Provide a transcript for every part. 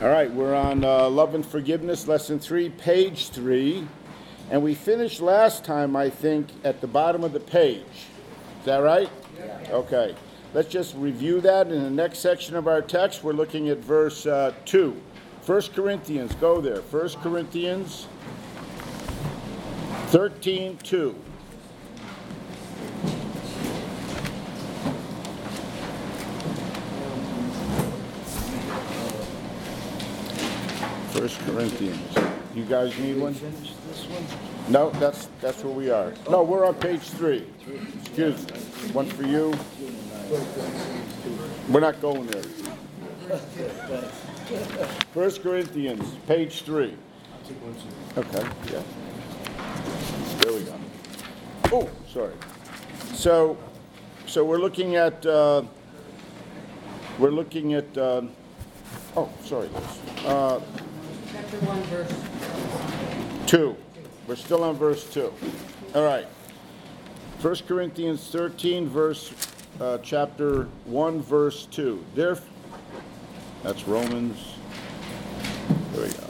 All right, we're on Love and Forgiveness, Lesson 3, page 3. And we finished last time, I think, at the bottom of the page. Is that right? Yeah. Okay. Let's just review that. In the next section of our text, we're looking at verse 2. 1 Corinthians, go there. 1 Corinthians 13:2. First Corinthians. You guys need one? Finish this one? No, that's where we are. No, we're on page 3. Excuse me. One for you. We're not going there. 1 Corinthians, page 3. Okay, yeah. There we go. Oh, sorry. So we're looking at oh, sorry. Chapter 1, verse 2. We're still on verse 2. All right. 1 Corinthians 13, chapter 1, verse 2. That's Romans. There we go.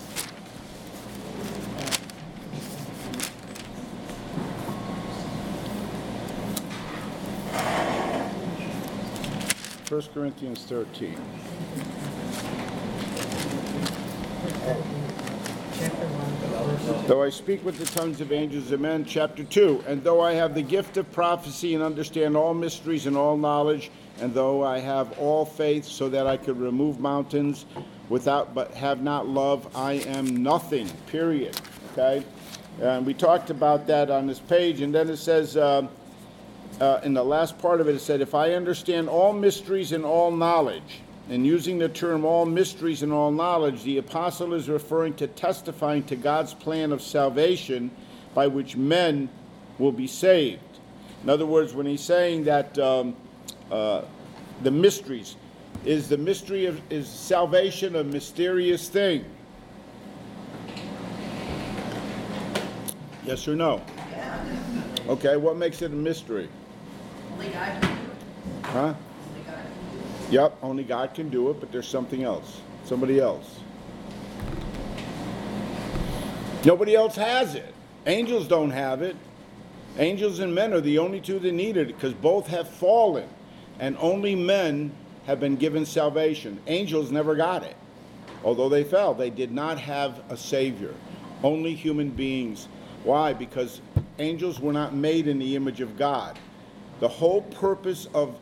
First Corinthians 13. chapter 1, verse Though I speak with the tongues of angels and men, chapter 2. And though I have the gift of prophecy and understand all mysteries and all knowledge, and though I have all faith so that I could remove mountains but have not love, I am nothing, period. Okay? And we talked about that on this page. And then it says, in the last part of it, it said, if I understand all mysteries and all knowledge, and using the term all mysteries and all knowledge, the apostle is referring to testifying to God's plan of salvation by which men will be saved. In other words, when he's saying that the mysteries, is salvation a mysterious thing? Yes or no? Yeah. Okay, what makes it a mystery? Only God can do it. Huh? Only God can do Yep, only God can do it, but there's something else. Somebody else. Nobody else has it. Angels don't have it. Angels and men are the only two that need it because both have fallen. And only men have been given salvation. Angels never got it. Although they fell, they did not have a Savior. Only human beings. Why? Because angels were not made in the image of God. The whole purpose of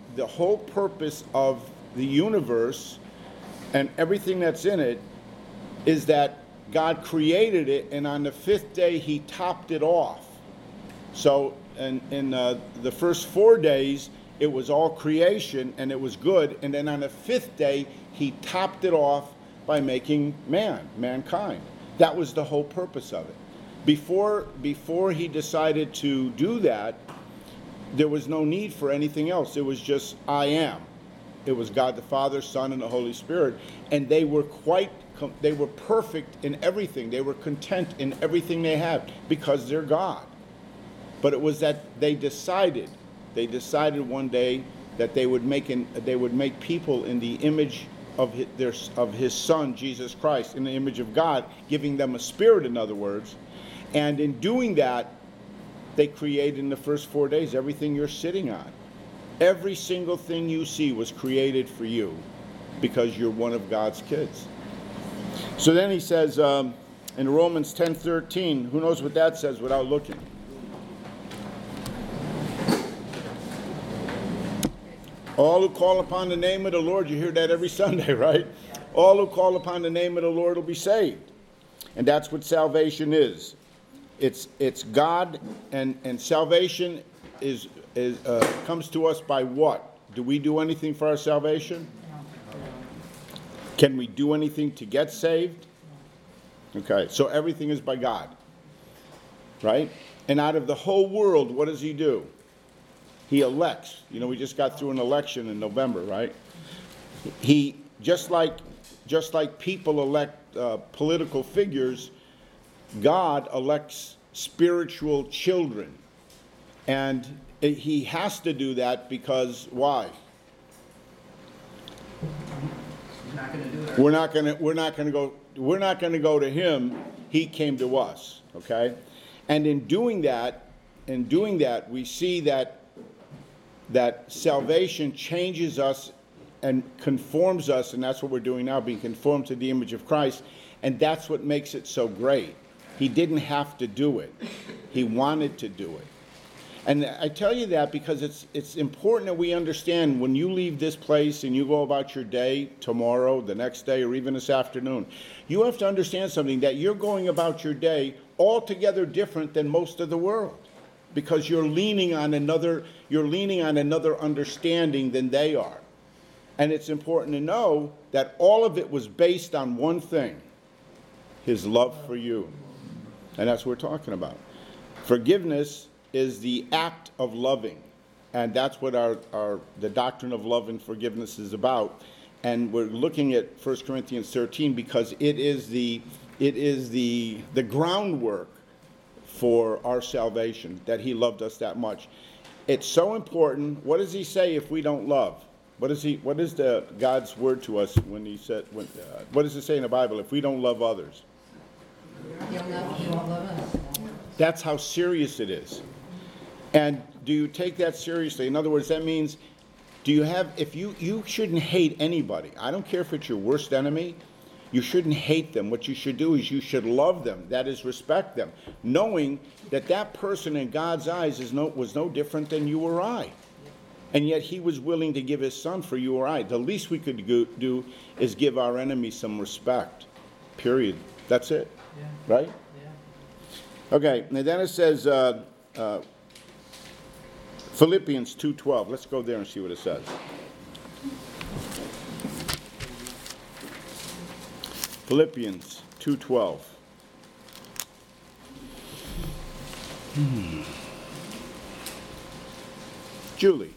the universe and everything that's in it is that God created it, and on the 5th day he topped it off. So in the first 4 days it was all creation and it was good, and then on the 5th day he topped it off by making mankind. That was the whole purpose of it. Before he decided to do that, there was no need for anything else. It was just I am. It was God the Father, Son, and the Holy Spirit, and they were perfect in everything. They were content in everything they had because they're God. But it was that they decided one day that they would make people in the image of his Son, Jesus Christ, in the image of God, giving them a spirit, in other words. And in doing that, they created in the first 4 days everything you're sitting on. Every single thing you see was created for you because you're one of God's kids. So then he says in Romans 10:13, who knows what that says without looking? All who call upon the name of the Lord, you hear that every Sunday, right? All who call upon the name of the Lord will be saved. And that's what salvation is. It's God, and salvation comes to us by what? Do we do anything for our salvation? Can we do anything to get saved? Okay, so everything is by God, right? And out of the whole world, what does he do? He elects. You know, we just got through an election in November, right? He just like people elect political figures, God elects spiritual children. And he has to do that because why? He's not going to do it We're not going to go to him. He came to us, okay? And in doing that, we see that salvation changes us and conforms us, and that's what we're doing now, being conformed to the image of Christ, and that's what makes it so great. He didn't have to do it. He wanted to do it. And I tell you that because it's important that we understand when you leave this place and you go about your day tomorrow, the next day, or even this afternoon, you have to understand something, that you're going about your day altogether different than most of the world, because you're leaning on another understanding than they are. And it's important to know that all of it was based on one thing: his love for you. And that's what we're talking about. Forgiveness is the act of loving. And that's what the doctrine of love and forgiveness is about. And we're looking at 1 Corinthians 13 because it is the groundwork for our salvation, that he loved us that much. It's so important. What does he say if we don't love? What is God's word to us when he said, what does it say in the Bible if we don't love others? He won't love us. That's how serious it is. And do you take that seriously? In other words, that means, you shouldn't hate anybody. I don't care if it's your worst enemy. You shouldn't hate them. What you should do is you should love them. That is, respect them, knowing that person in God's eyes was no different than you or I. And yet he was willing to give his son for you or I. The least we could do is give our enemy some respect. Period. That's it. Yeah. Right? Yeah. Okay, and then it says Philippians 2:12. Let's go there and see what it says. Philippians 2:12. Julie.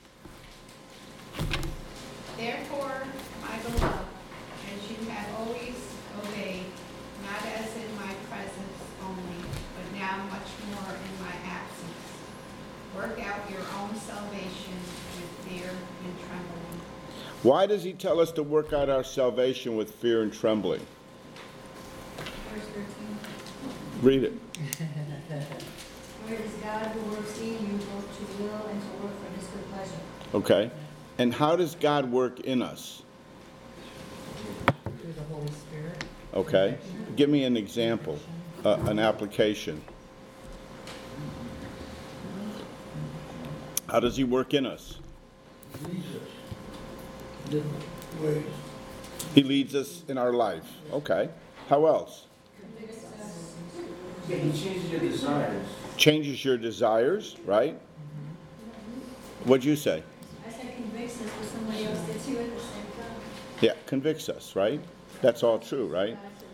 Therefore, my beloved, as you have always obeyed, not as in my presence only, but now much more in my absence, work out your own salvation with fear and trembling. Why does he tell us to work out our salvation with fear and trembling? Verse 13. Read it. For it is God who works in you both to will and to work for his good pleasure. Okay. And how does God work in us? Through the Holy Spirit. Okay. Give me an example, an application. How does he work in us? He leads us in our life. Okay. How else? Yeah, he changes your desires. Changes your desires, right? What'd you say? I said convicts us, but somebody else did too at the same time. Yeah, convicts us, right? That's all true, right?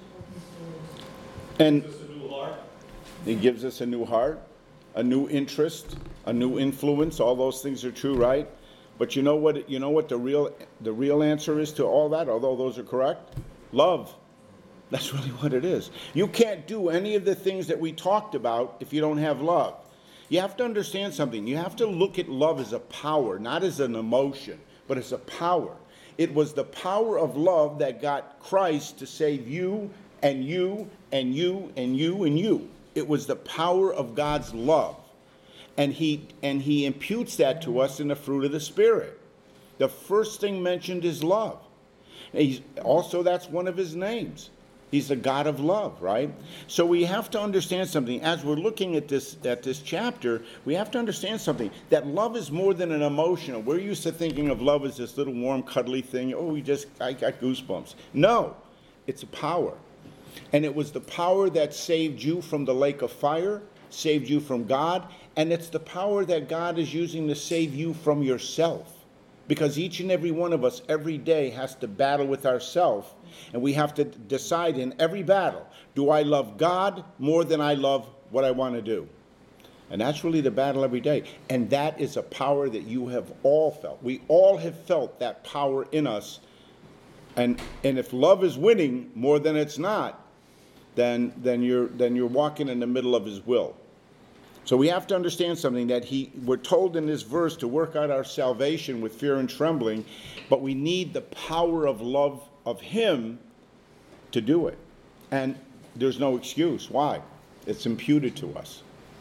And he gives us a new heart, a new interest, a new influence. All those things are true, right? But you know what the real answer is to all that, although those are correct? Love. That's really what it is. You can't do any of the things that we talked about if you don't have love. You have to understand something. You have to look at love as a power, not as an emotion, but as a power. It was the power of love that got Christ to save you and you and you and you and you. It was the power of God's love. And he imputes that to us in the fruit of the Spirit. The first thing mentioned is love. That's one of his names. He's the God of love, right? So we have to understand something. As we're looking at this chapter, we have to understand something. That love is more than an emotion. We're used to thinking of love as this little warm, cuddly thing. Oh, I got goosebumps. No, it's a power. And it was the power that saved you from the lake of fire, saved you from God, and it's the power that God is using to save you from yourself. Because each and every one of us every day has to battle with ourselves, and we have to decide in every battle, do I love God more than I love what I want to do? And that's really the battle every day. And that is a power that you have all felt. We all have felt that power in us. And if love is winning more than it's not, then you're walking in the middle of his will. So we have to understand something, that we're told in this verse to work out our salvation with fear and trembling, but we need the power of love of him to do it. And there's no excuse. Why? It's imputed to us.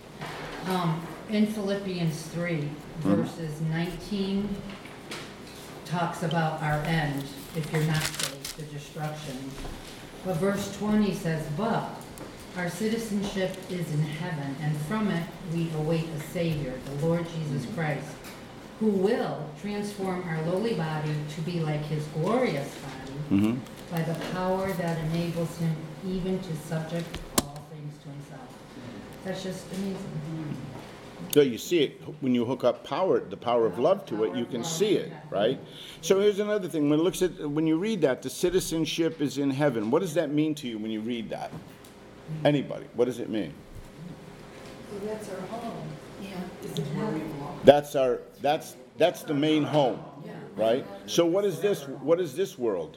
In Philippians 3, verses 19, talks about our end, if you're not saved, the destruction. But verse 20 says, but our citizenship is in heaven, and from it we await a Savior, the Lord Jesus Christ, who will transform our lowly body to be like his glorious body by the power that enables him even to subject all things to himself. That's just amazing. So you see it when you hook up the power of love to it, you can see it, right? So here's another thing. When you read that, the citizenship is in heaven. What does that mean to you when you read that? Anybody, what does it mean? So that's our home. Yeah. Is it heaven? That's the main home, right? So what is this? What is this world?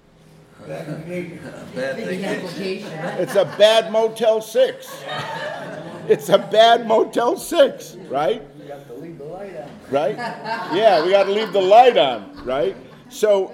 Big application. It's a bad Motel 6. It's a bad Motel 6, right? You have to leave the light on. Right? Yeah, we got to leave the light on, right? So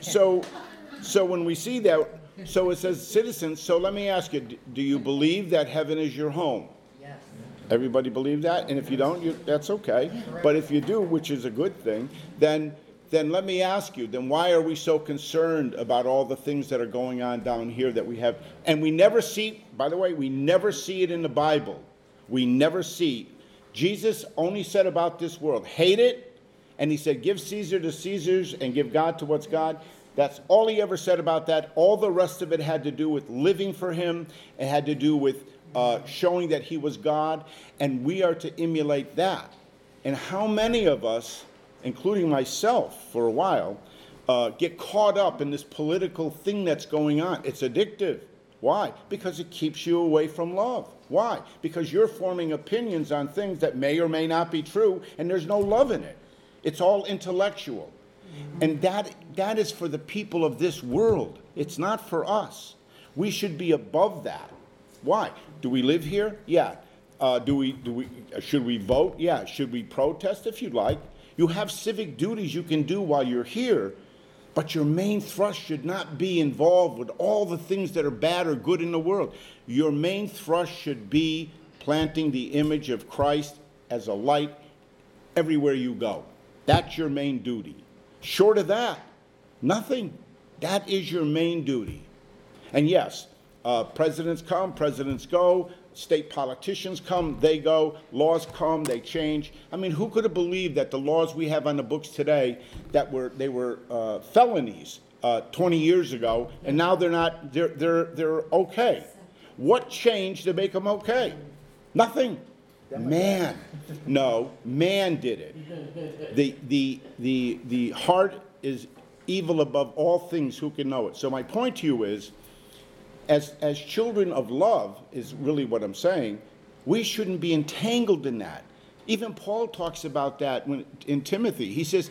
when we see that, so it says citizens. So let me ask you: do you believe that heaven is your home? Yes. Everybody believe that? And if you don't, that's okay. But if you do, which is a good thing, then let me ask you, then why are we so concerned about all the things that are going on down here that we have? And we never see, by the way, we never see it in the Bible. We never see. Jesus only said about this world, hate it, and he said, give Caesar to Caesar's and give God to what's God. That's all he ever said about that. All the rest of it had to do with living for him. It had to do with showing that he was God, and we are to emulate that. And how many of us, including myself for a while, get caught up in this political thing that's going on? It's addictive. Why? Because it keeps you away from love. Why? Because you're forming opinions on things that may or may not be true, and there's no love in it. It's all intellectual. And that is for the people of this world. It's not for us. We should be above that. Why? Do we live here? Yeah. Should we vote? Yeah. Should we protest if you'd like? You have civic duties you can do while you're here, but your main thrust should not be involved with all the things that are bad or good in the world. Your main thrust should be planting the image of Christ as a light everywhere you go. That's your main duty. Short of that, nothing. That is your main duty. And yes, presidents come, presidents go, state politicians come, they go, laws come, they change. I mean, who could have believed that the laws we have on the books today, they were felonies 20 years ago, and now they're not, they're okay. What changed to make them okay? Nothing. Man. No, man did it. The heart is evil above all things, who can know it? So my point to you is, as children of love, is really what I'm saying, we shouldn't be entangled in that. Even Paul talks about that in Timothy. He says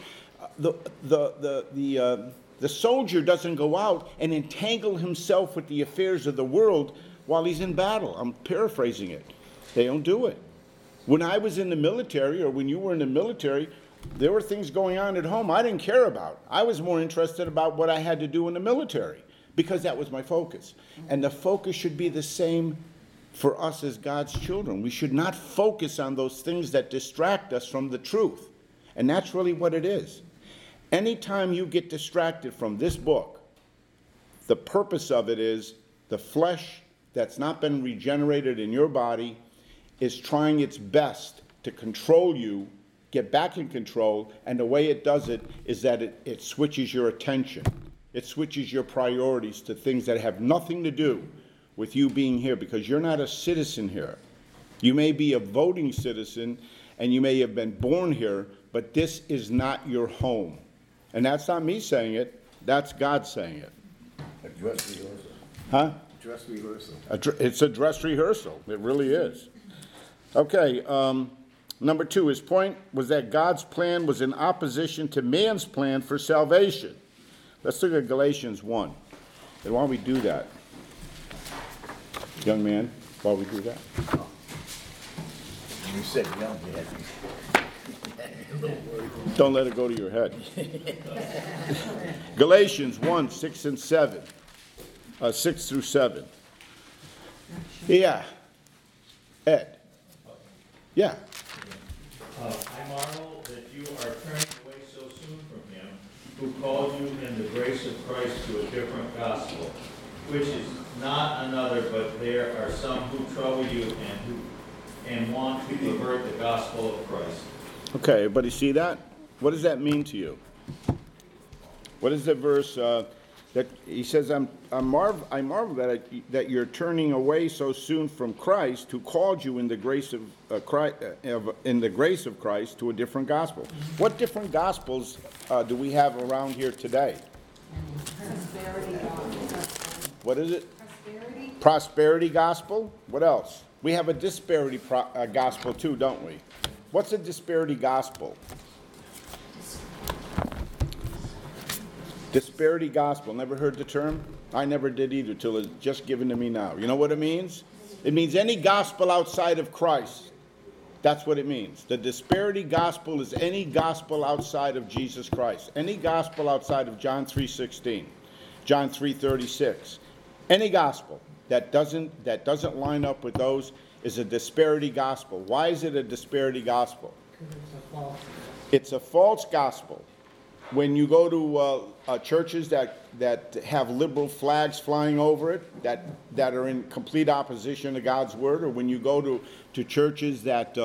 the soldier doesn't go out and entangle himself with the affairs of the world while he's in battle. I'm paraphrasing it. They don't do it. When I was in the military, or when you were in the military, there were things going on at home I didn't care about. I was more interested about what I had to do in the military, because that was my focus. And the focus should be the same for us as God's children. We should not focus on those things that distract us from the truth. And that's really what it is. Anytime you get distracted from this book, the purpose of it is the flesh that's not been regenerated in your body is trying its best to control you, get back in control, and the way it does it is that it switches your attention. It switches your priorities to things that have nothing to do with you being here, because you're not a citizen here. You may be a voting citizen, and you may have been born here, but this is not your home. And that's not me saying it, that's God saying it. A dress rehearsal. Huh? Dress rehearsal. It's a dress rehearsal. It really is. Okay, number 2, his point was that God's plan was in opposition to man's plan for salvation. Let's look at Galatians 1. And while we do that, young man, while we do that. You said young, Don't let it go to your head. Galatians 1, 6 and 7. 6 through 7. Yeah. Ed. Yeah. I marvel that you are turning away so soon from him who called you in the grace of Christ to a different gospel, which is not another, but there are some who trouble you and want to pervert the gospel of Christ. Okay, everybody see that? What does that mean to you? What is the verse that he says, I marvel that you're turning away so soon from Christ, who called you in the grace of Christ to a different gospel. What different gospels do we have around here today? What is it? Prosperity gospel. What else? We have a disparity gospel too, don't we? What's a disparity gospel? Disparity gospel. Never heard the term? I never did either till it's just given to me now. You know what it means? It means any gospel outside of Christ. That's what it means. The disparity gospel is any gospel outside of Jesus Christ. Any gospel outside of John 3:16, John 3:36. Any gospel that doesn't line up with those is a disparity gospel. Why is it a disparity gospel? It's a false gospel. When you go to churches that have liberal flags flying over it, that are in complete opposition to God's word, or when you go to churches that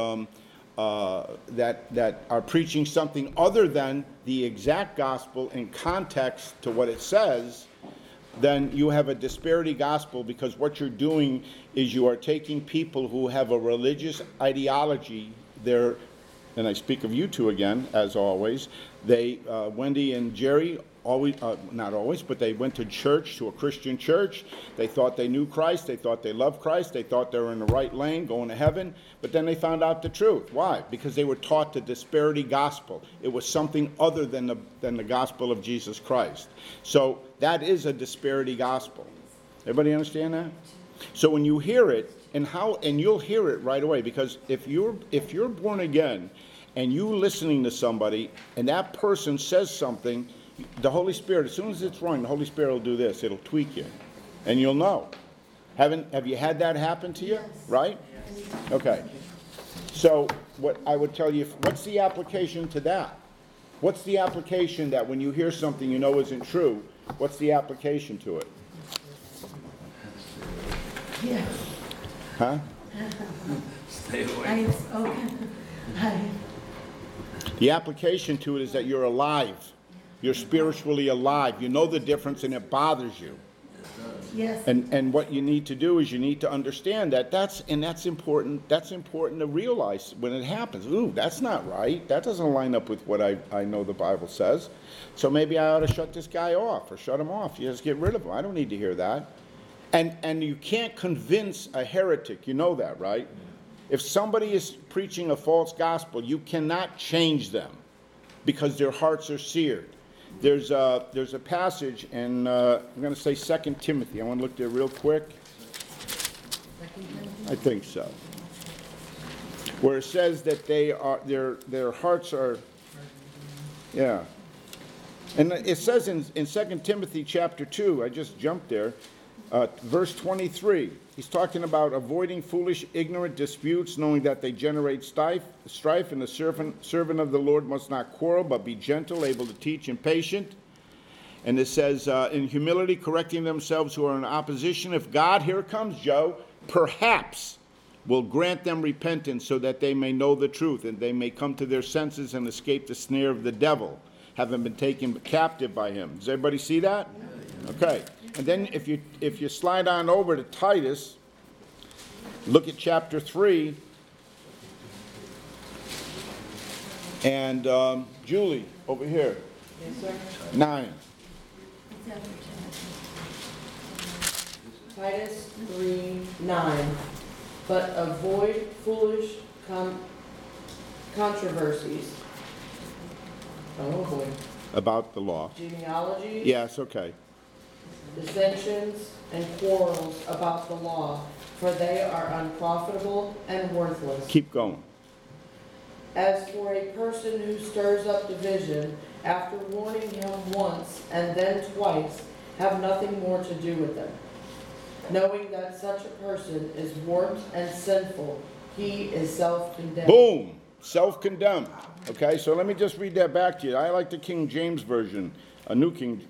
are preaching something other than the exact gospel in context to what it says, then you have a disparity gospel, because what you're doing is you are taking people who have a religious ideology. And I speak of you two again, as always. Wendy and Jerry, not always, but they went to church, to a Christian church. They thought they knew Christ. They thought they loved Christ. They thought they were in the right lane, going to heaven. But then they found out the truth. Why? Because they were taught the disparity gospel. It was something other than the gospel of Jesus Christ. So that is a disparity gospel. Everybody understand that? So when you hear it, and you'll hear it right away, because if you're born again and you listening to somebody and that person says something, the Holy Spirit, as soon as it's wrong, the Holy Spirit will do this. It'll tweak you, and you'll know. Have you had that happen to you? Yes. Right? Yes. Okay. So what I would tell you, what's the application to that? What's the application that when you hear something you know isn't true, what's the application to it? Yeah. Huh? Stay away. The application to it is that you're alive. You're spiritually alive. You know the difference, and it bothers you. Yes. And what you need to do is you need to understand that that's important. That's important to realize when it happens. Ooh, that's not right. That doesn't line up with what I know the Bible says. So maybe I ought to shut this guy off, or shut him off. You just get rid of him. I don't need to hear that. And you can't convince a heretic. You know that, right? If somebody is preaching a false gospel, you cannot change them because their hearts are seared. There's a passage in, I'm going to say 2 Timothy. I want to look there real quick. I think so. Where it says that their hearts are, yeah. And it says in 2 Timothy chapter 2, I just jumped there, verse 23. He's talking about avoiding foolish, ignorant disputes, knowing that they generate strife, and the servant of the Lord must not quarrel, but be gentle, able to teach, and patient. And it says, in humility, correcting themselves who are in opposition, if God, here comes Joe, perhaps will grant them repentance so that they may know the truth, and they may come to their senses and escape the snare of the devil, having been taken captive by him. Does everybody see that? Okay. And then if you slide on over to Titus, look at chapter 3, and Julie, over here. Yes, sir. 9. Titus 3:9. But avoid foolish controversies. Oh boy. About the law. Genealogies. Yes, okay. Dissensions and quarrels about the law, for they are unprofitable and worthless. Keep going. As for a person who stirs up division, after warning him once and then twice, have nothing more to do with them. Knowing that such a person is warped and sinful, he is self-condemned. Boom, self-condemned. Okay, so let me just read that back to you. I like the King James Version, New King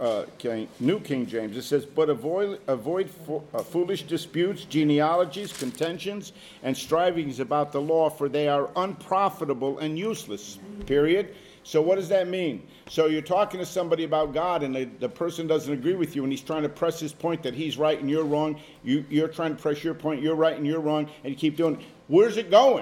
James. It says, but avoid foolish disputes, genealogies, contentions, and strivings about the law, for they are unprofitable and useless, period. So what does that mean? So you're talking to somebody about God, and the person doesn't agree with you, and he's trying to press his point that he's right and you're wrong. You're trying to press your point, you're right and you're wrong, and you keep doing it. Where's it going?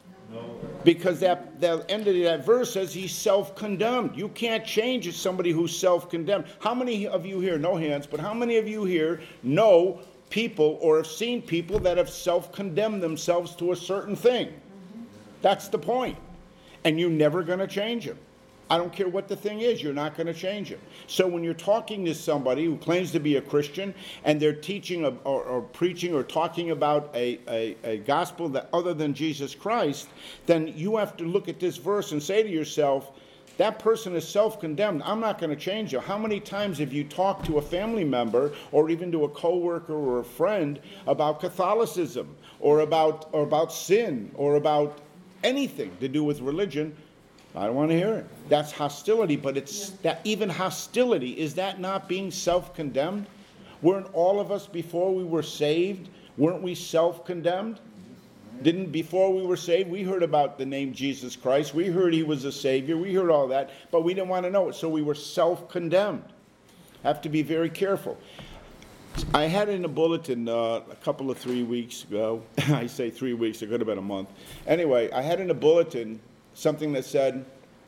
Because the end of that verse says he's self-condemned. You can't change somebody who's self-condemned. How many of you here, no hands, but how many of you here know people or have seen people that have self-condemned themselves to a certain thing? That's the point. And you're never going to change them. I don't care what the thing is, you're not going to change it. So when you're talking to somebody who claims to be a Christian and they're teaching or preaching or talking about a gospel that other than Jesus Christ, then you have to look at this verse and say to yourself, that person is self-condemned. I'm not going to change you. How many times have you talked to a family member or even to a coworker or a friend about Catholicism or about sin or about anything to do with religion? I don't want to hear it. That's hostility, but it's that even hostility, is that not being self-condemned? Weren't all of us before we were saved, weren't we self-condemned? Didn't before we were saved, we heard about the name Jesus Christ, we heard he was a savior, we heard all that, but we didn't want to know it, so we were self-condemned. Have to be very careful. I had in a bulletin a couple of 3 weeks ago, I say 3 weeks, it could have been a month. Anyway, I had in a bulletin something that said,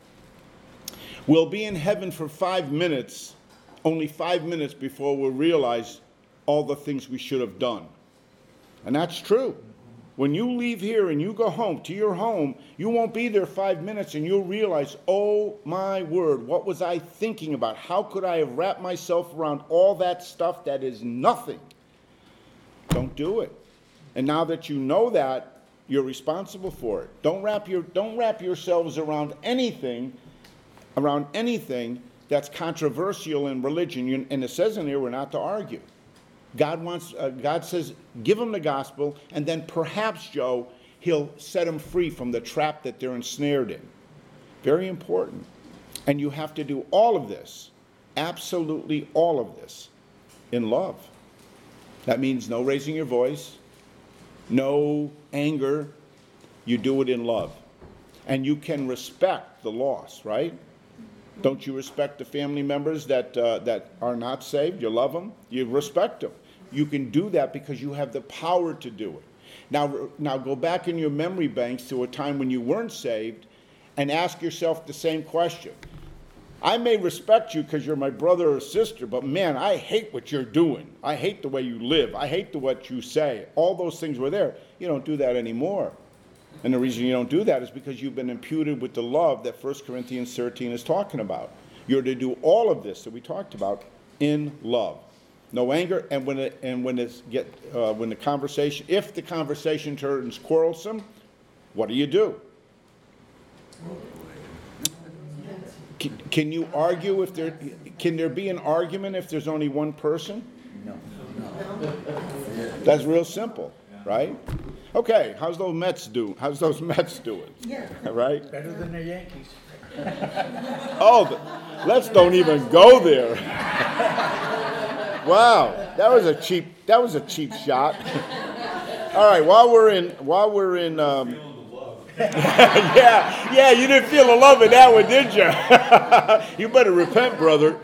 we'll be in heaven for 5 minutes, only 5 minutes before we'll realize all the things we should have done. And that's true. When you leave here and you go home, to your home, you won't be there 5 minutes and you'll realize, oh my word, what was I thinking about? How could I have wrapped myself around all that stuff that is nothing? Don't do it. And now that you know that, you're responsible for it. Don't wrap yourselves around anything that's controversial in religion. And it says in here we're not to argue. God says, give them the gospel, and then perhaps, Joe, he'll set them free from the trap that they're ensnared in. Very important. And you have to do all of this, absolutely all of this, in love. That means no raising your voice, no anger. You do it in love. And you can respect the lost, right? Don't you respect the family members that are not saved? You love them. You respect them. You can do that because you have the power to do it. Now go back in your memory banks to a time when you weren't saved and ask yourself the same question. I may respect you because you're my brother or sister, but man, I hate what you're doing. I hate the way you live. I hate what you say. All those things were there. You don't do that anymore. And the reason you don't do that is because you've been imputed with the love that 1 Corinthians 13 is talking about. You're to do all of this that we talked about in love. No anger, and if the conversation turns quarrelsome, what do? Can you argue can there be an argument if there's only one person? No. That's real simple, right? Okay, how's those Mets doing? Yeah. Right? Better than the Yankees. Let's don't even go there. Wow, that was a cheap shot. All right, while we're in yeah, you didn't feel the love in that one, did you? You better repent, brother.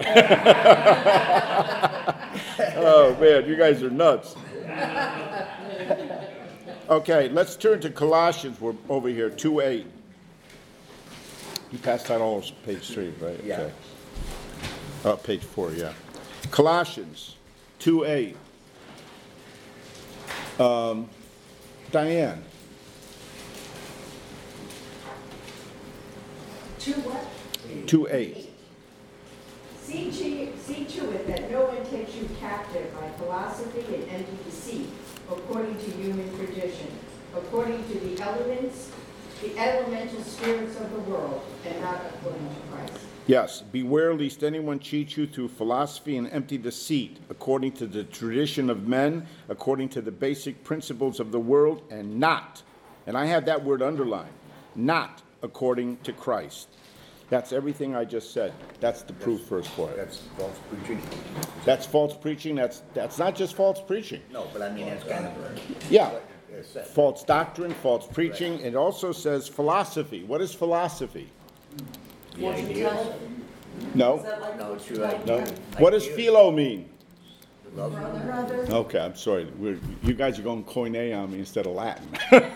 Oh man, you guys are nuts. Okay, let's turn to Colossians. We're over here, 2:8. You passed out all page 3, right? Yeah. Okay. Page 4, yeah. Colossians 2:8. Diane. 2 what? 2:8. See to it that no one takes you captive by philosophy and empty deceit, according to human tradition, according to the elements the elemental spirits of the world and not according to Christ. Yes, beware lest anyone cheat you through philosophy and empty deceit, according to the tradition of men, according to the basic principles of the world, and not, and I have that word underlined, not according to Christ. That's everything I just said. That's the proof verse for it. That's false preaching. That's false preaching. That's not just false preaching. No, but I mean, that's kind of Yeah, what it said. false doctrine, false preaching. It also says philosophy. What is philosophy? The Fortune ideas. teller? No, Is that like? No, it's your idea. no. What does philo mean? Love. Brother, Okay, I'm sorry. You guys are going Koine on me instead of Latin.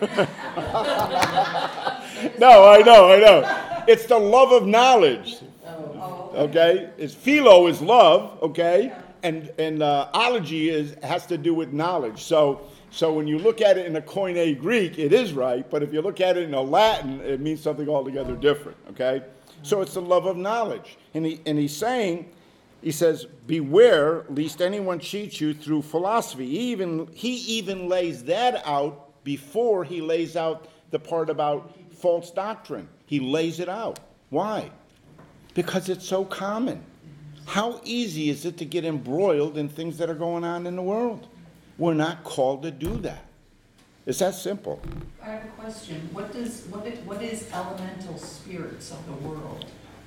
No, I know. It's the love of knowledge. Okay? It's philo is love, okay? And ology has to do with knowledge. So when you look at it in a Koine Greek, it is right, but if you look at it in a Latin, it means something altogether different, okay? So it's the love of knowledge. And he's saying, he says, beware lest anyone cheat you through philosophy. He even lays that out before he lays out the part about false doctrine. He lays it out. Why? Because it's so common. How easy is it to get embroiled in things that are going on in the world? We're not called to do that. It's that simple. I have a question. What is elemental spirits of the world?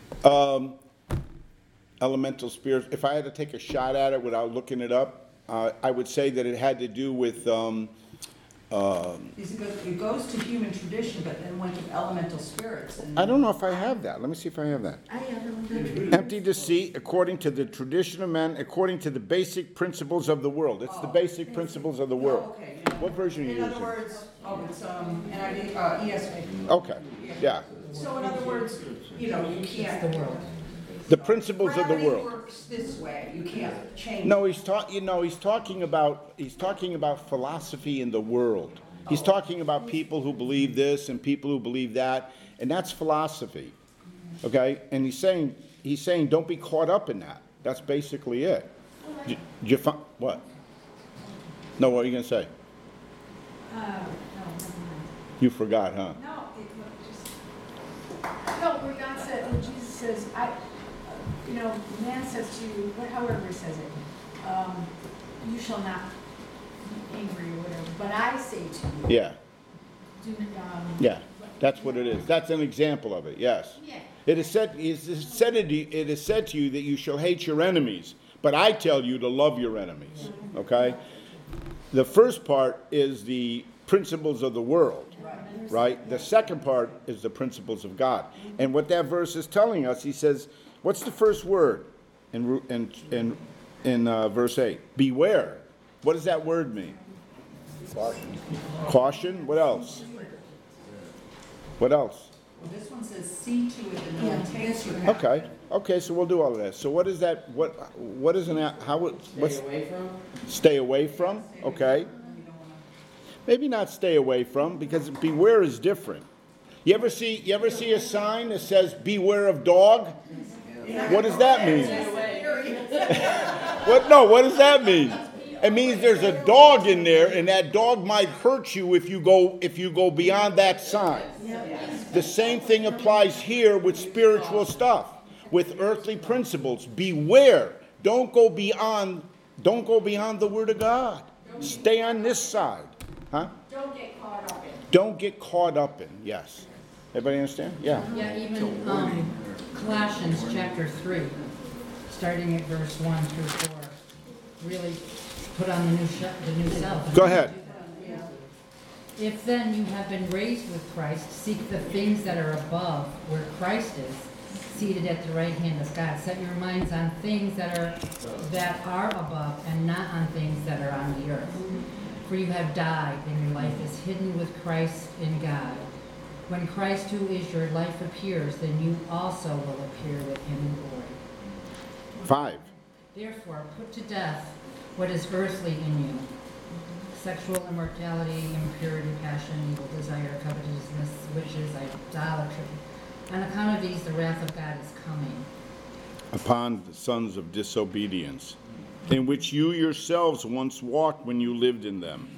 Elemental spirits, if I had to take a shot at it without looking it up, I would say that it had to do with It goes to human tradition, but then went to elemental spirits. And I don't know if I have that. Let me see if I have that. I have it. Empty deceit, according to the tradition of men, according to the basic principles of the world. It's the basic principles of the world. okay. What version are you In other using? words, it's NIV, ESV. Okay, yeah. So in other words, you can't. The world. The principles of the Gravity world. works this way. You can't change. No, he's talking about philosophy in the world. He's talking about people who believe this and people who believe that, and that's philosophy. Okay? And he's saying don't be caught up in that. That's basically it. What? No, what are you going to say? no, never mind. You forgot, huh? No, where God said, when Jesus says, man says to you, however he says it, you shall not be angry or whatever, but I say to you. Yeah. Yeah. That's what it is. That's an example of it, yes. Yeah. It is said to you that you shall hate your enemies, but I tell you to love your enemies. Okay? The first part is the principles of the world, right? The second part is the principles of God. And what that verse is telling us, he says, what's the first word in verse 8? Beware. What does that word mean? Caution. Caution? What else? What else? Well, this one says, see to it that no one takes you. Okay, so we'll do all of that. So what is that, what is an, what's, Stay away from? stay away from? Okay. Maybe not stay away from, because beware is different. You ever see a sign that says beware of dog? What does that mean? What does that mean? It means there's a dog in there, and that dog might hurt you if you go beyond that sign. The same thing applies here with spiritual stuff, with earthly principles. Beware. Don't go beyond the word of God. Stay on this side. Huh? Don't get caught up in. Don't get caught up in. Yes. Everybody understand? Yeah. Yeah, even Colossians chapter 3, starting at verse 1 through 4, really put on the new self. Go ahead. If then you have been raised with Christ, seek the things that are above, where Christ is, seated at the right hand of God. Set your minds on things that are above, and not on things that are on the earth. For you have died, and your life is hidden with Christ in God. When Christ, who is your life, appears, then you also will appear with him in glory. 5. Therefore, put to death what is earthly in you: sexual immorality, impurity, passion, evil desire, covetousness, wishes, idolatry. On account of these, the wrath of God is coming Upon the sons of disobedience, in which you yourselves once walked when you lived in them.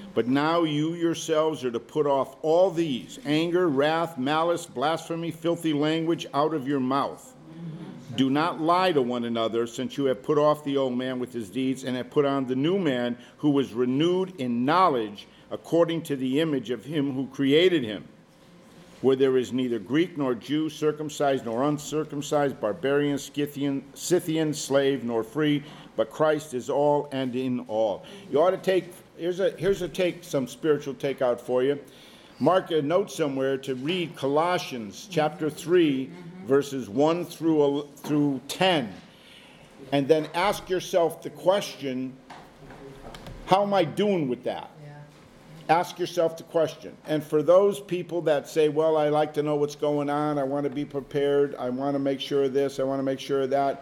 But now you yourselves are to put off all these: anger, wrath, malice, blasphemy, filthy language out of your mouth. Do not lie to one another, since you have put off the old man with his deeds, and have put on the new man, who was renewed in knowledge according to the image of him who created him. Where there is neither Greek nor Jew, circumcised nor uncircumcised, barbarian, Scythian, slave nor free, but Christ is all and in all. You ought to take, here's some spiritual takeout for you. Mark a note somewhere to read Colossians chapter 3, verses 1 through 10. And then ask yourself the question, how am I doing with that? Ask yourself the question. And for those people that say, well, I like to know what's going on, I want to be prepared, I want to make sure of this, I want to make sure of that,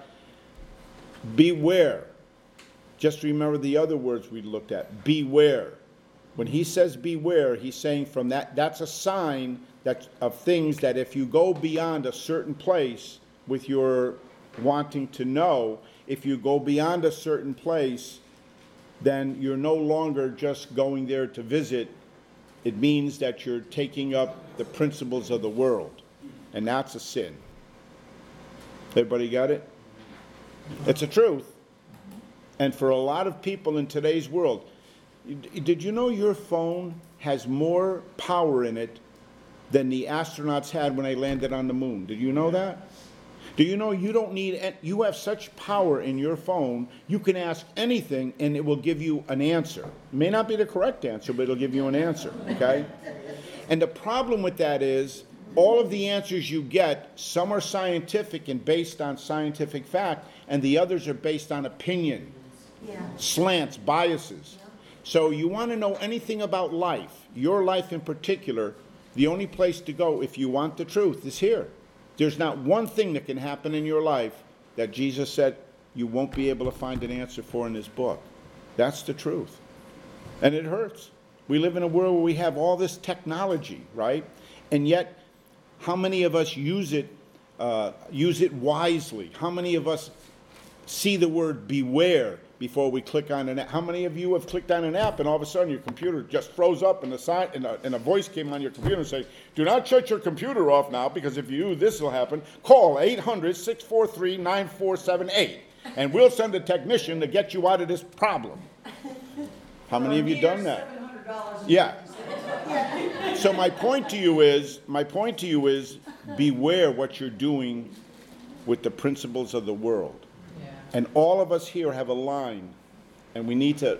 beware. Just remember the other words we looked at. Beware. When he says beware, he's saying from that's a sign of things that if you go beyond a certain place with your wanting to know, if you go beyond a certain place, then you're no longer just going there to visit. It means that you're taking up the principles of the world, and that's a sin. Everybody got it? It's a truth. And for a lot of people in today's world, did you know your phone has more power in it than the astronauts had when they landed on the moon? Did you know that? Do you know you have such power in your phone, you can ask anything and it will give you an answer. It may not be the correct answer, but it'll give you an answer, okay? And the problem with that is, all of the answers you get, some are scientific and based on scientific fact, and the others are based on opinion, slants, biases. So you want to know anything about life, your life in particular, the only place to go if you want the truth is here. There's not one thing that can happen in your life that Jesus said you won't be able to find an answer for in this book. That's the truth. And it hurts. We live in a world where we have all this technology, right? And yet, how many of us use it wisely? How many of us see the word beware before we click on an app? How many of you have clicked on an app and all of a sudden your computer just froze up and a voice came on your computer and say, do not shut your computer off now, because if you do, this will happen. Call 800-643-9478 and we'll send a technician to get you out of this problem. How many of you done that? Yeah. So my point to you is, beware what you're doing with the principles of the world. And all of us here have a line, and we need to,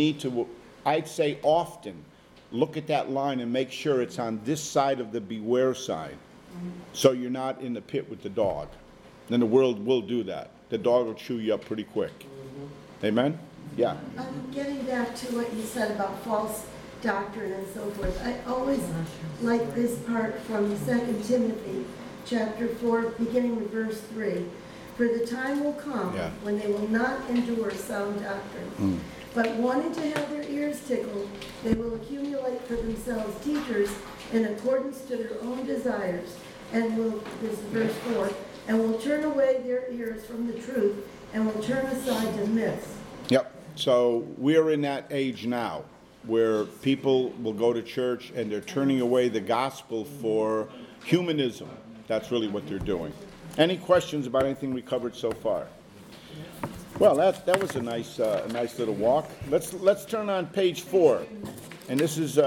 I'd say often, look at that line and make sure it's on this side of the beware side, so you're not in the pit with the dog. Then the world will do that. The dog will chew you up pretty quick. Amen? Yeah. I'm getting back to what you said about false doctrine and so forth. I always like this part from 2 Timothy chapter 4, beginning with verse 3. For the time will come when they will not endure sound doctrine, but wanting to have their ears tickled, they will accumulate for themselves teachers in accordance to their own desires, and this is verse 4, and will turn away their ears from the truth, and will turn aside to myths. Yep. So we're in that age now where people will go to church and they're turning away the gospel for humanism. That's really what they're doing. Any questions about anything we covered so far? Well, that was a nice little walk. Let's turn on page 4, and this is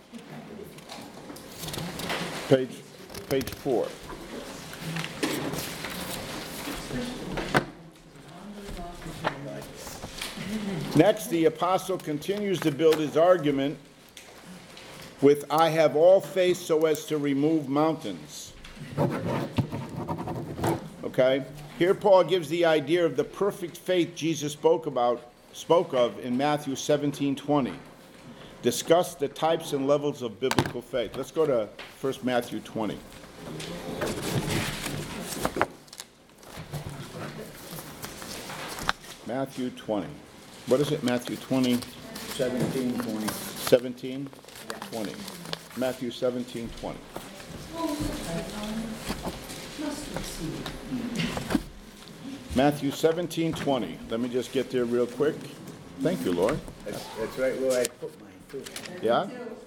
page 4. Next, the apostle continues to build his argument with, I have all faith so as to remove mountains. Okay? Here Paul gives the idea of the perfect faith Jesus spoke of in Matthew 17:20. Discuss the types and levels of biblical faith. Let's go to 1 Matthew 20. Matthew 20. What is it, Matthew 20? 17:20. 17? 20. Matthew 17:20. Matthew 17:20. Let me just get there real quick. Thank you, Lord. That's right where I put mine. Yeah?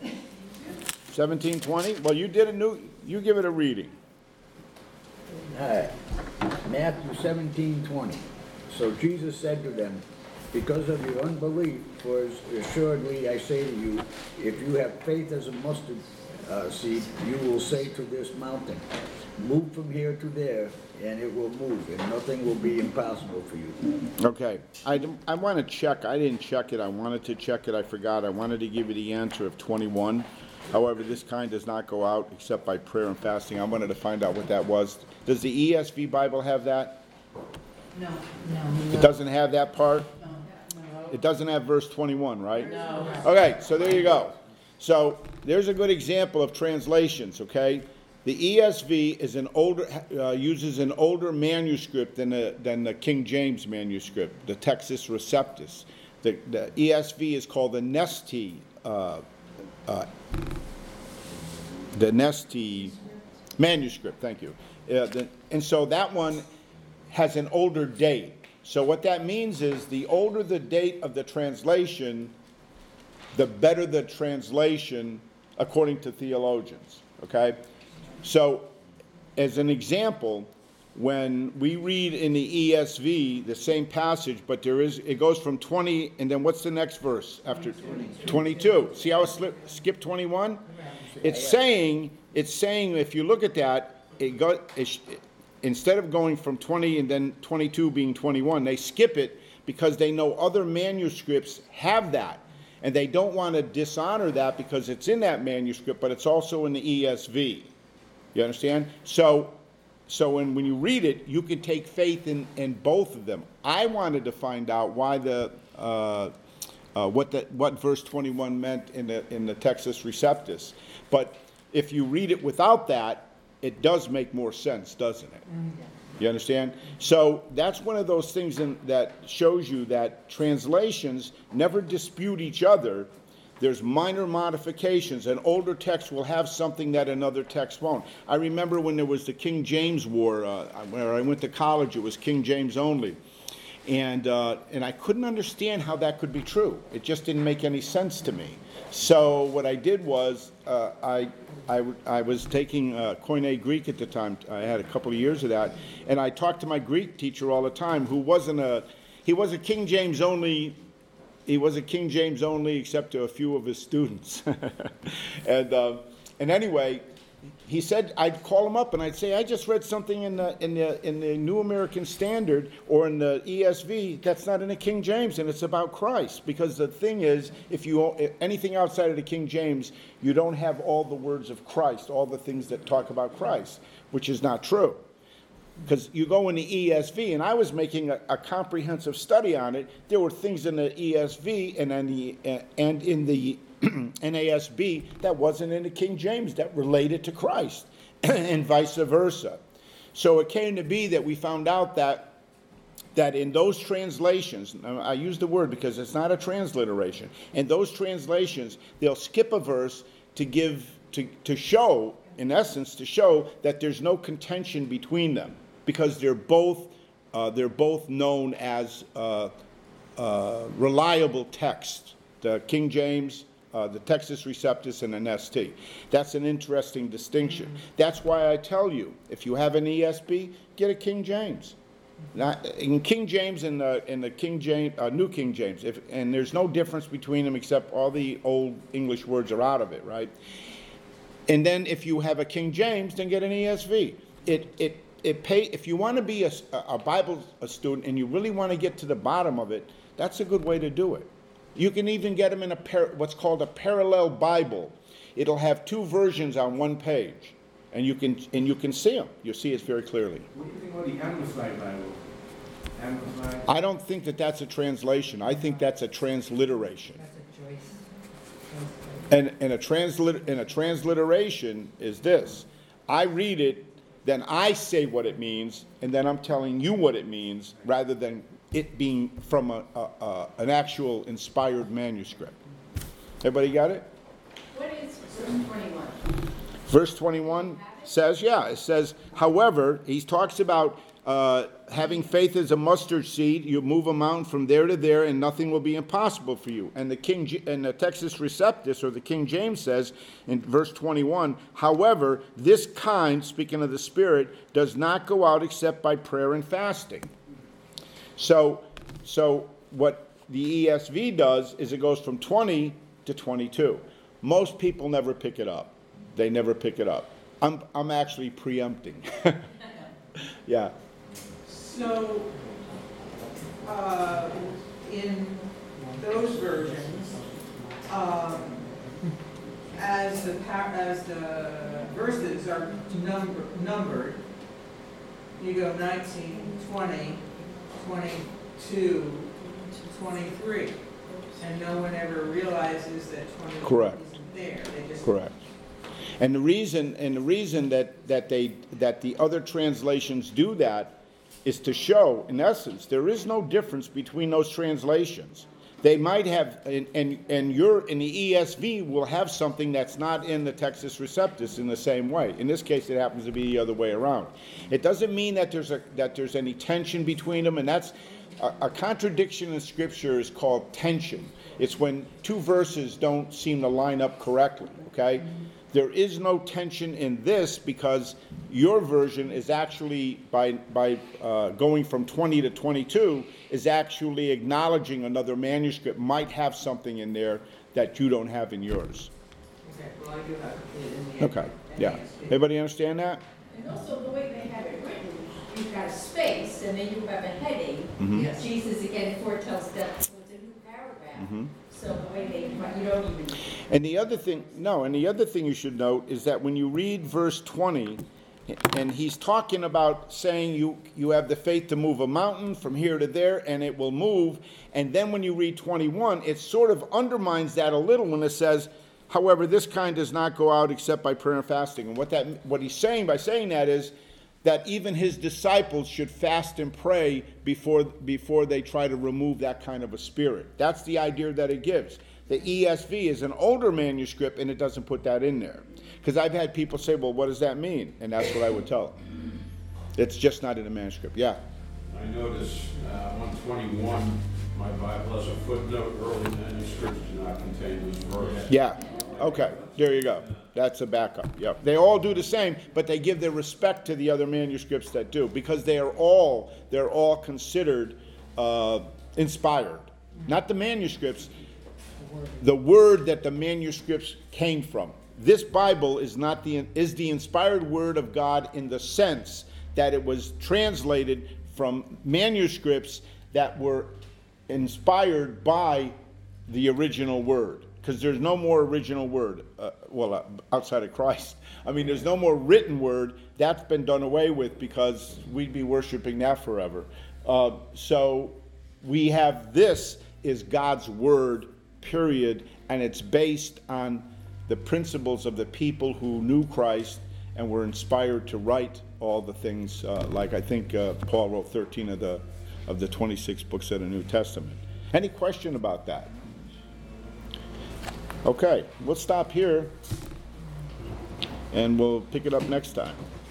1720? Well, you give it a reading. All right. Matthew 17:20. So Jesus said to them, because of your unbelief, for assuredly I say to you, if you have faith as a mustard seed, you will say to this mountain, move from here to there, and it will move, and nothing will be impossible for you. Okay. I want to check. I didn't check it. I wanted to check it. I forgot. I wanted to give you the answer of 21. However, this kind does not go out except by prayer and fasting. I wanted to find out what that was. Does the ESV Bible have that? No. It doesn't have that part? It doesn't have verse 21, right? No. Okay, so there you go. So there's a good example of translations, okay? The ESV is uses an older manuscript than the King James manuscript, the Textus Receptus. The ESV is called the Nesti manuscript, thank you. And so that one has an older date. So what that means is the older the date of the translation, the better the translation according to theologians, okay? So as an example, when we read in the ESV the same passage, but it goes from 20, and then what's the next verse after 22? See how it skipped 21? It's saying if you look at that, instead of going from 20 and then 22 being 21, they skip it because they know other manuscripts have that. And they don't want to dishonor that because it's in that manuscript, but it's also in the ESV. You understand? So when you read it, you can take faith in both of them. I wanted to find out why what verse 21 meant in the Textus Receptus. But if you read it without that, it does make more sense, doesn't it? You understand? So that's one of those things that shows you that translations never dispute each other. There's minor modifications. An older text will have something that another text won't. I remember when there was the King James War, where I went to college, it was King James only. And I couldn't understand how that could be true. It just didn't make any sense to me. So what I did was I was taking Koine Greek at the time. I had a couple of years of that, and I talked to my Greek teacher all the time, who he was a King James only. He was a King James only, except to a few of his students. And anyway, he said I'd call him up and I'd say I just read something in the New American Standard or in the ESV that's not in the King James, and it's about Christ. Because the thing is, if anything outside of the King James, you don't have all the words of Christ, all the things that talk about Christ, which is not true. Because you go in the ESV, and I was making a comprehensive study on it. There were things in the ESV and in the NASB that wasn't in the King James that related to Christ, and vice versa. So it came to be that we found out that in those translations, I use the word because it's not a transliteration, in those translations, they'll skip a verse to show, in essence, to show that there's no contention between them, because they're both known as reliable texts. The King James, the Textus Receptus, and the Nesti. That's an interesting distinction. That's why I tell you, if you have an ESV, get a King James. In King James and the King James, New King James, and there's no difference between them except all the old English words are out of it, right? And then if you have a King James, then get an ESV. If you want to be a Bible student and you really want to get to the bottom of it, that's a good way to do it. You can even get them in what's called a parallel Bible. It'll have two versions on one page, and you can see them. You'll see it very clearly. What do you think about the Amplified Bible? Amplified? I don't think that's a translation. I think that's a transliteration. And a transliteration is this: I read it, then I say what it means, and then I'm telling you what it means, rather than it being from an actual inspired manuscript. Everybody got it? What is verse 21? Verse 21 says, it says, however, he talks about having faith as a mustard seed, you move a mountain from there to there, and nothing will be impossible for you. And the Textus Receptus, or the King James, says in verse 21, however, this kind, speaking of the Spirit, does not go out except by prayer and fasting. So what the ESV does is it goes from 20 to 22. Most people never pick it up. They never pick it up. I'm actually preempting. Yeah. So, in those versions, as the verses are numbered, you go 19, 20, 22, 23, and no one ever realizes that 21 Correct. isn't there. They just Correct. And the reason that the other translations do that is to show, in essence, there is no difference between those translations. They might have, and you're in the ESV will have something that's not in the Textus Receptus in the same way. In this case, it happens to be the other way around. It doesn't mean that there's any tension between them, and that's a contradiction in Scripture is called tension. It's when two verses don't seem to line up correctly. Okay. There is no tension in this because your version is actually, by going from 20 to 22, is actually acknowledging another manuscript might have something in there that you don't have in yours. Okay, well, I do have it in the Okay, yeah. Everybody understand that? And also the way they have it written, you've got a space and then you have a heading. Mhm. Jesus again foretells death, so it's a new paragraph. Mhm. So the way they, you don't even. And the other thing you should note is that when you read verse 20, and he's talking about saying you have the faith to move a mountain from here to there, and it will move. And then when you read 21, it sort of undermines that a little when it says, however, this kind does not go out except by prayer and fasting. And what he's saying by saying that is that even his disciples should fast and pray before they try to remove that kind of a spirit. That's the idea that it gives. The ESV is an older manuscript, and it doesn't put that in there. Because I've had people say, well, what does that mean? And that's what I would tell them. It's just not in the manuscript. Yeah? I notice 121, my Bible has a footnote, early manuscripts do not contain this verse. Yeah. Okay. There you go. That's a backup. Yep. They all do the same, but they give their respect to the other manuscripts that do, because they're all considered inspired. Not the manuscripts, the word that the manuscripts came from. This Bible is the inspired word of God in the sense that it was translated from manuscripts that were inspired by the original word. Because there's no more original word, outside of Christ. I mean, there's no more written word. That's been done away with because we'd be worshiping that forever. So we have this is God's word, period, and it's based on the principles of the people who knew Christ and were inspired to write all the things, like I think Paul wrote 13 of the 26 books of the New Testament. Any question about that? Okay, we'll stop here, and we'll pick it up next time.